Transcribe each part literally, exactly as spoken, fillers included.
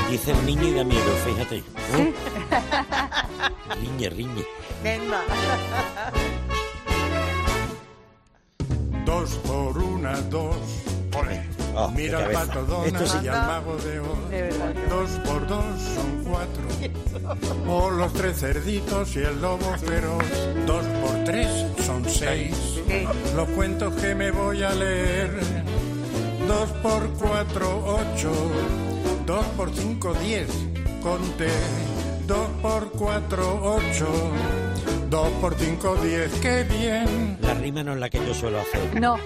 Dice el niño y da miedo, fíjate. ¿Sí? Riñe, riñe. Venga. Dos por una, dos. Ole. Oh, Mira qué al cabeza. pato Donald Esto sí. y al mago de Oz. De verdad. Dos por dos son cuatro. O los tres cerditos y el lobo feroz. Dos por tres son seis. Sí. Los cuentos que me voy a leer. Dos por cuatro, ocho. Dos por cinco, diez. Conté. Dos por cuatro, ocho. Dos por cinco, diez. ¡Qué bien! La rima no es la que yo suelo hacer. No.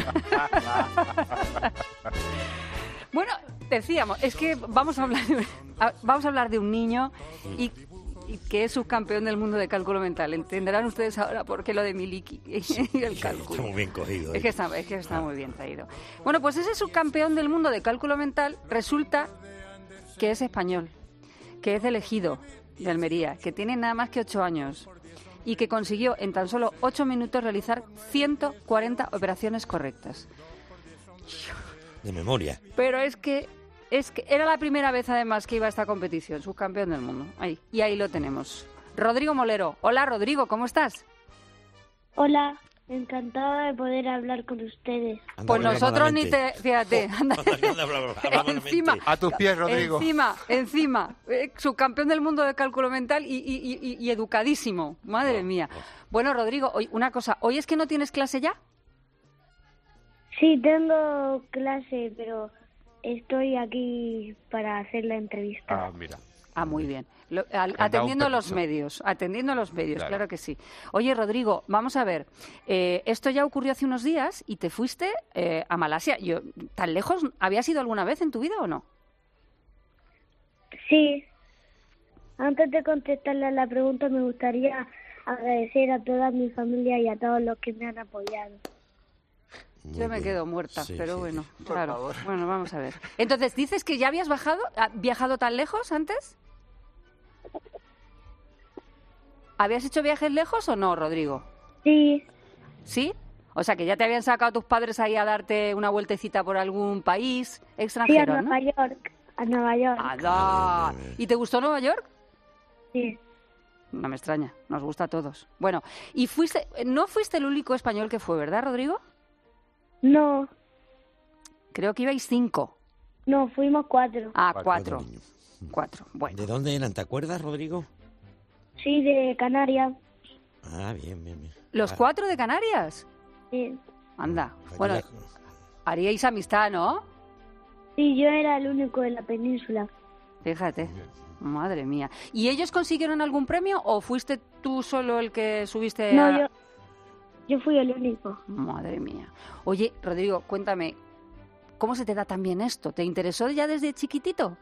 Bueno, decíamos, es que vamos a hablar de, un- a- vamos a hablar de un niño y, y que es subcampeón del mundo de cálculo mental. Entenderán ustedes ahora por qué lo de Miliki y el cálculo. Está muy bien cogido. Es que está, es que está muy bien traído. Bueno, pues ese subcampeón del mundo de cálculo mental resulta que es español, que es elegido de Almería, que tiene nada más que ocho años y que consiguió en tan solo ocho minutos realizar ciento cuarenta operaciones correctas. De memoria. Pero es que es que era la primera vez además que iba a esta competición, subcampeón del mundo. Ahí, y ahí lo tenemos. Rodrigo Molero. Hola Rodrigo, ¿cómo estás? Hola, encantada de poder hablar con ustedes. Anda, Pues habla nosotros ni malamente. te... Fíjate, anda. Anda, anda, habla- habla malamente. Encima, A tus pies, Rodrigo. encima, encima, eh, subcampeón del mundo de cálculo mental y, y- y- y- y educadísimo. Madre mía. Bueno, Rodrigo, hoy, una cosa, ¿hoy es que no tienes clase ya? Sí, tengo clase, pero estoy aquí para hacer la entrevista. Ah, mira. Ah, muy bien. Lo- al- dado atendiendo un los permiso. medios, atendiendo los medios, Claro. claro. que sí. Oye, Rodrigo, vamos a ver. eh, esto ya ocurrió hace unos días y te fuiste eh, a Malasia. Yo, ¿tan lejos habías ido alguna vez en tu vida o no? Sí, antes de contestarle a la pregunta me gustaría agradecer a toda mi familia y a todos los que me han apoyado. Muy Yo me bien. quedo muerta, Sí, pero sí, bueno, sí. claro. Bueno, vamos a ver. Entonces, ¿dices que ya habías bajado, ah, viajado tan lejos antes? ¿Habías hecho viajes lejos o no, Rodrigo? Sí, ¿Sí? O sea, que ya te habían sacado tus padres ahí a darte una vueltecita por algún país sí, a extranjero, ¿no? Nueva York, a Nueva York. ¡Anda! ¿Y te gustó Nueva York? Sí, No me extraña, nos gusta a todos. Bueno, y fuiste, no fuiste el único español que fue, ¿verdad, Rodrigo? no, Creo que ibais cinco. no, fuimos cuatro. Ah, Cuatro cuatro. niños. Cuatro, bueno. ¿De dónde eran? ¿Te acuerdas, Rodrigo? Sí, de Canarias. Ah, bien, bien, bien. ¿Los Ah, cuatro de Canarias? Sí. Anda. pues Bueno, ya- haríais amistad, ¿no? Sí, yo era el único de la península. Fíjate. Madre mía. ¿Y ellos consiguieron algún premio o fuiste tú solo el que subiste No, a...? yo, yo fui el único. Madre mía. Oye, Rodrigo, cuéntame, ¿cómo se te da tan bien esto? ¿Te interesó ya desde chiquitito?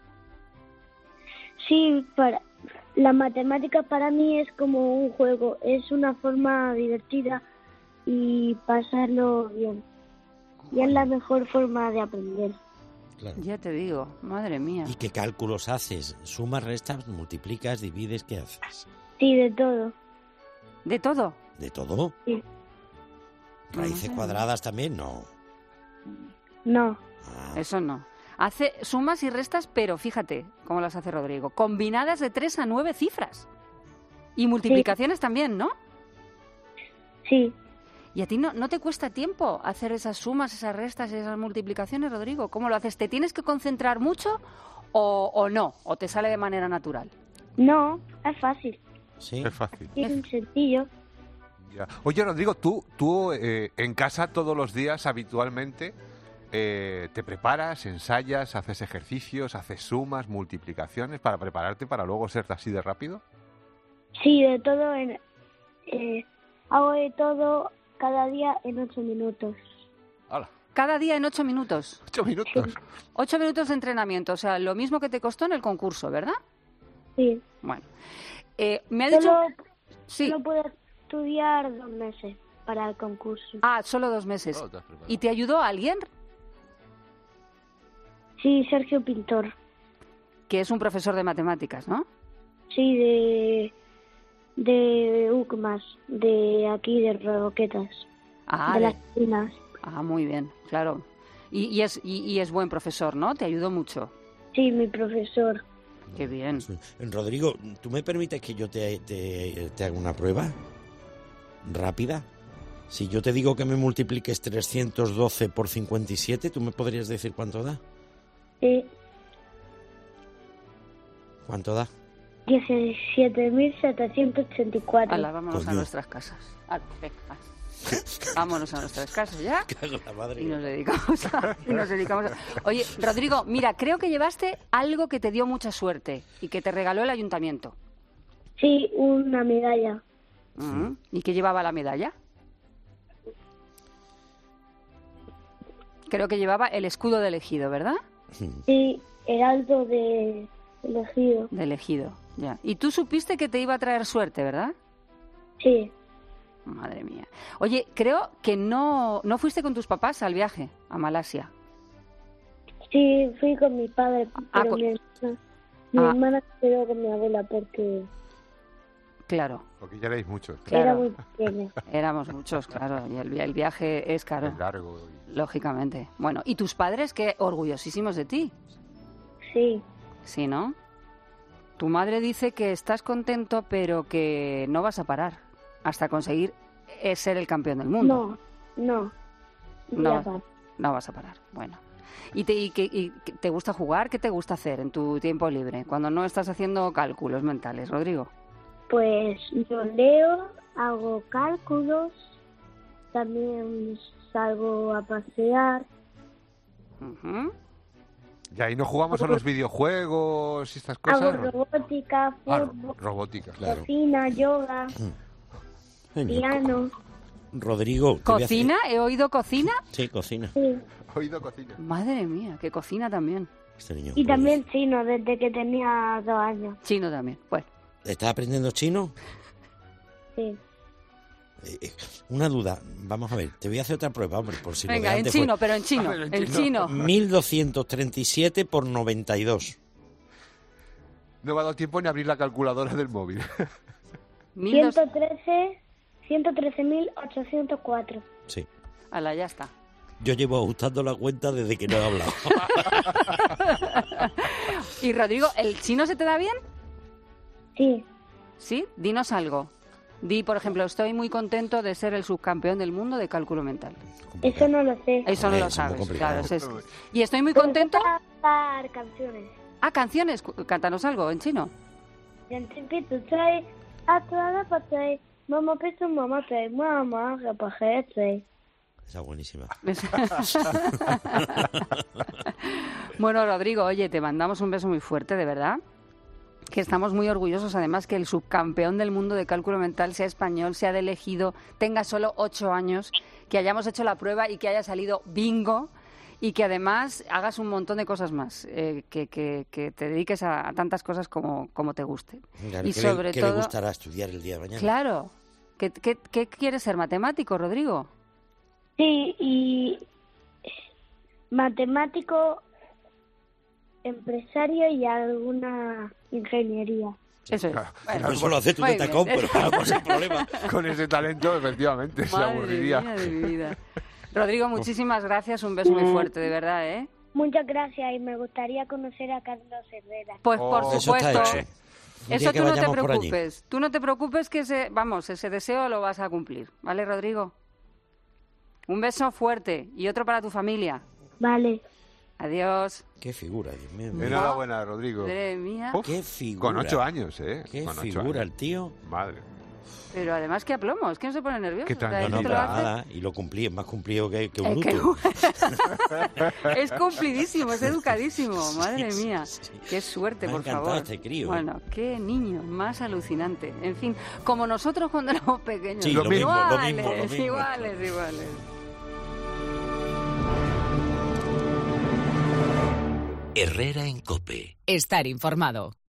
Sí, para la matemática para mí es como un juego, es una forma divertida y pasarlo bien. Y es la mejor forma de aprender. Claro. Ya te digo, madre mía. ¿Y qué cálculos haces? ¿Sumas, restas, multiplicas, divides? ¿Qué haces? Sí, de todo. ¿De todo? ¿De todo? Sí. ¿Raíces Madre cuadradas también? No. No, Ah, Eso no. Hace sumas y restas, pero fíjate cómo las hace Rodrigo. Combinadas de tres a nueve cifras. Y multiplicaciones también, ¿no? sí, ¿Y a ti no, no te cuesta tiempo hacer esas sumas, esas restas y esas multiplicaciones, Rodrigo? ¿Cómo lo haces? ¿Te tienes que concentrar mucho o, o no? ¿O te sale de manera natural? no, es fácil, ¿sí? Es fácil. es un sencillo. Ya. Oye, Rodrigo, tú, tú eh, en casa todos los días habitualmente eh, te preparas, ensayas, haces ejercicios, haces sumas, multiplicaciones para prepararte para luego ser así de rápido. Sí, de todo, en, eh, hago de todo cada día en ocho minutos. ¡Hala! Cada día en ocho minutos. Ocho minutos. Ocho minutos de entrenamiento, o sea, lo mismo que te costó en el concurso, ¿verdad? Sí, Bueno. Eh, me ha dicho... solo, Sí. solo puedo estudiar dos meses para el concurso. Ah, solo dos meses. Oh, te has preparado. ¿Y te ayudó alguien? Sí, Sergio Pintor. Que es un profesor de matemáticas, ¿no? Sí, de de U C M A S, de aquí, de Roquetas, Ah, de de- las Pinas. ah, muy bien, claro. Y, y es, y, y es buen profesor, ¿no? Te ayudó mucho. Sí, mi profesor. Qué bien. Rodrigo, ¿tú me permites que yo te, te, te haga una prueba rápida? Si yo te digo que me multipliques trescientos doce por cincuenta y siete, ¿tú me podrías decir cuánto da? Sí, ¿Cuánto da? diecisiete mil setecientos ochenta y cuatro. Hala, vámonos Coño. a nuestras casas. Hala, venga, va. Vámonos a nuestras casas ya. Cago en la madre. Y nos dedicamos a, y nos dedicamos a... Oye, Rodrigo, mira, creo que llevaste algo que te dio mucha suerte y que te regaló el ayuntamiento. Sí, una medalla. Ujú. ¿Y qué llevaba la medalla? Creo que llevaba el escudo de elegido, ¿verdad? Sí, heraldo de elegido. De elegido, ya. Y tú supiste que te iba a traer suerte, ¿verdad? Sí, Madre mía. Oye, creo que no, no fuiste con tus papás al viaje a Malasia. sí, fui con mi padre, Ah, pero con- mi hermana, mi Ah. hermana se quedó con mi abuela porque Claro, Porque ya erais muchos. Claro. era muy pequeña. éramos muchos, claro. Y el, vi- el viaje es caro, Es largo. y- lógicamente. Bueno, ¿y tus padres qué orgullosísimos de ti? Sí, Sí, ¿no? Tu madre dice que estás contento, pero que no vas a parar hasta conseguir eh, ser el campeón del mundo. no, no. No. Ya va. No vas a parar. Bueno. ¿Y te, y que- y que te gusta jugar? ¿Qué te gusta hacer en tu tiempo libre? Cuando no estás haciendo cálculos mentales, Rodrigo. Pues yo leo, hago cálculos, también salgo a pasear. Ujú. Y ahí no jugamos a los videojuegos y estas Hago cosas. robótica, Ah, ro- fútbol, robótica. Claro. cocina, yoga, Coño, piano. Rodrigo, te voy a hacer- ¿Cocina? ¿He oído cocina? Sí, cocina. Sí. Oído cocina. Madre mía, que cocina también. Este niño. Y también chino desde que tenía dos años. Chino también. Pues, ¿Estás aprendiendo chino? Sí. Eh, eh, una duda. Vamos a ver. Te voy a hacer otra prueba, hombre, por si lo de venga, en antes chino, pero en chino. Pero en En chino. chino. fue mil doscientos treinta y siete por noventa y dos. No me ha dado tiempo ni abrir la calculadora del móvil. Mil dos- ciento trece, ciento trece mil ochocientos cuatro. Sí. Ala, ya está. Yo llevo ajustando la cuenta desde que no he hablado. Y Rodrigo, ¿el chino se te da bien? Sí. Sí, dinos algo. Di, por ejemplo, estoy muy contento de ser el subcampeón del mundo de cálculo mental. Eso no lo sé. Eso no Eh, lo eso es muy sabes, complicado. claro. ese es- Y estoy muy Pero sé contento. cantar canciones. Ah, canciones, cu- cántanos algo en chino. Mamá piso, mamá te, mamá, repajete. Esa es buenísima. Bueno, Rodrigo, oye, te mandamos un beso muy fuerte, de verdad. Que estamos muy orgullosos, además, que el subcampeón del mundo de cálculo mental sea español, sea de elegido, tenga solo ocho años, que hayamos hecho la prueba y que haya salido bingo y que además hagas un montón de cosas más, eh, que, que- que te dediques a, a tantas cosas como, como te guste. Claro, y ¿qué sobre le, qué todo, le gustará estudiar el día de mañana? claro, ¿qué, qué, qué quieres ser, matemático, Rodrigo? Sí, y matemático, empresario y alguna ingeniería. Eso es. claro. Bueno, Eso lo haces tú muy de tacón, bien. pero vamos sin problema. Con ese talento, efectivamente, se Madre aburriría. mía de mi vida. Rodrigo, muchísimas gracias, un beso muy fuerte, de verdad, ¿eh? Muchas gracias y me gustaría conocer a Carlos Herrera. Pues Oh. por Eso supuesto. está hecho. Un día Eso que tú no te vayamos por allí. preocupes. Tú no te preocupes que ese, vamos, ese deseo lo vas a cumplir, ¿vale, Rodrigo? Un beso fuerte y otro para tu familia. Vale. Adiós. Qué figura, Dios mío. Enhorabuena, Rodrigo. Madre mía. Uf, Qué figura. Con ocho años, ¿eh? Qué Con ocho figura años. el tío. Madre. Pero además, qué aplomo, es que no se pone nervioso. Qué O sea, tranquilo. No, no, ¿esto para lo hace? nada. Y lo cumplí, es más cumplido que, que un Es, que- bruto. es cumplidísimo, es educadísimo. Madre Sí, mía, sí, sí. qué suerte, Me ha por encantado favor. este crío, ¿eh? Bueno, qué niño más alucinante. En fin, como nosotros cuando éramos pequeños. Sí, lo mismo, iguales, lo mismo, lo mismo. iguales, iguales. Herrera en COPE. Estar informado.